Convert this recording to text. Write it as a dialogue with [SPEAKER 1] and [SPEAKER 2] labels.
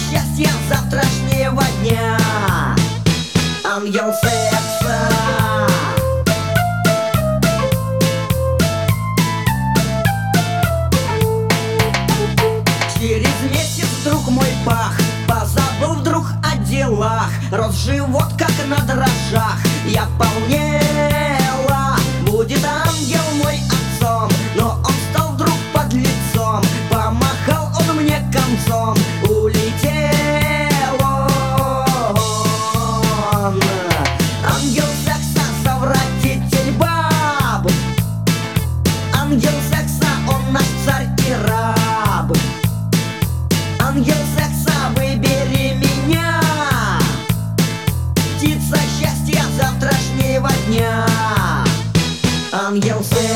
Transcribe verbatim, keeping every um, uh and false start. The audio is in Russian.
[SPEAKER 1] счастья завтрашнего дня. Ангел секса. Через месяц вдруг мой пах позабыл вдруг о делах. Рос живот как на дрожжах, я полнела. Будет ангел мой отцом, но он стал вдруг подлецом. Помахал он мне концом, улетел он. Ангел секса, совратитель баб. Ангел секса, он наш царь и раб. Ангел секса, выбери меня, птица счастья завтрашнего дня. Ангел секса.